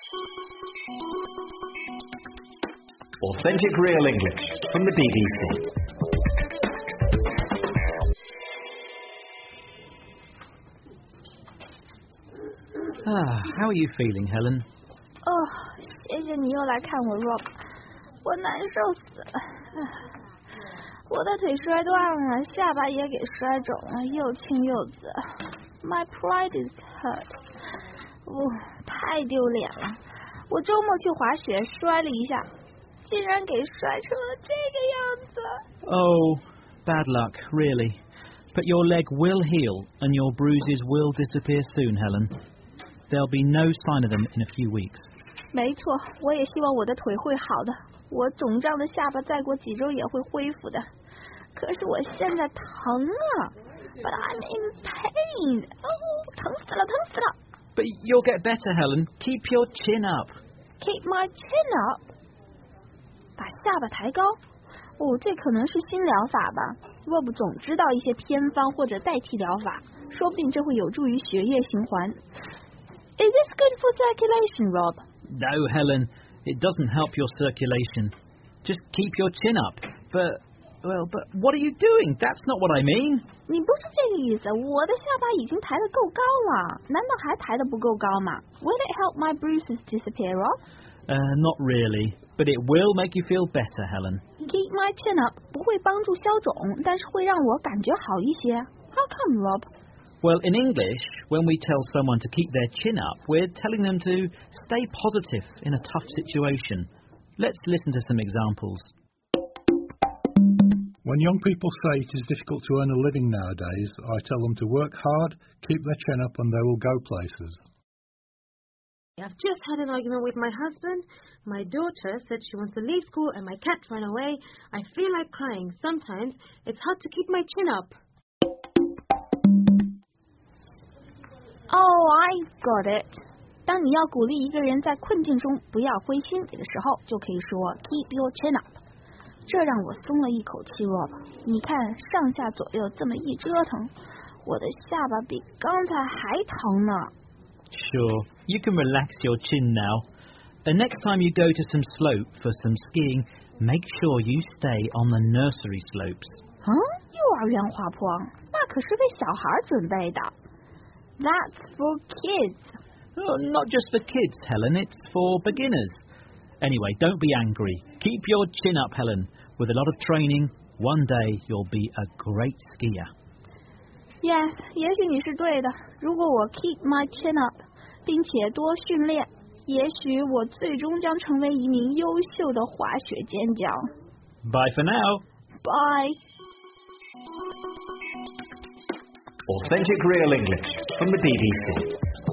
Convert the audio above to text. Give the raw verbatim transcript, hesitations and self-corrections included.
Authentic Real English from the B B C. Ah, how are you feeling, Helen? 哦，谢谢你又来看我 Rob， 我难受死了。我的腿摔断了，下巴也给摔肿了，又青又紫。My pride is hurt。哦，太丢脸了！我周末去滑雪摔了一下，竟然给摔成了这个样子。 Oh, bad luck, really. But your leg will heal and your bruises will disappear soon, Helen. There'll be no sign of them in a few weeks. 没错，我也希望我的腿会好的，我肿胀的下巴再过几周也会恢复的。可是我现在疼啊 ，But I'm in pain. 哦，疼死了，疼死了。 But you'll get better, Helen. Keep your chin up. Keep my chin up. 把下巴抬高。哦，这可能是新疗法吧。Rob 总知道一些偏方或者代替疗法，说不定这会有助于血液循环。Is this good for circulation, Rob? No, Helen. It doesn't help your circulation. Just keep your chin up. But, well, but what are you doing? That's not what I mean. 你不是这个意思，我的下巴已经抬得够高了，难道还抬得不够高吗？ Will it help my bruises disappear, Rob? Uh, not really, but it will make you feel better, Helen. Keep my chin up 不会帮助消肿，但是会让我感觉好一些。How come, Rob? Well, in English, when we tell someone to keep their chin up, we're telling them to stay positive in a tough situation. Let's listen to some examples. When young people say it is difficult to earn a living nowadays, I tell them to work hard, keep their chin up, and they will go places. I've just had an argument with my husband. My daughter said she wants to leave school and my cat ran away. I feel like crying. Sometimes it's hard to keep my chin up. Oh, I got it. 当你要鼓励一个人在困境中不要灰心的时候，就可以说 keep your chin up。这让我松了一口气 ，Rob。你看上下左右这么一折腾，我的下巴比刚才还疼呢。 Sure, you can relax your chin now. And next time you go to some slope for some skiing, make sure you stay on the nursery slopes. 嗯，幼儿园滑坡，那可是为小孩准备的。That's for kids. Oh, not just for kids, Helen, it's for beginners. Anyway, don't be angry. Keep your chin up, Helen. With a lot of training, one day you'll be a great skier. Yes, 也许你是对的。如果我 keep my chin up， 并且多训练，也许我最终将成为一名优秀的滑雪健将。 Bye for now. Bye. Authentic Real English from the B B C.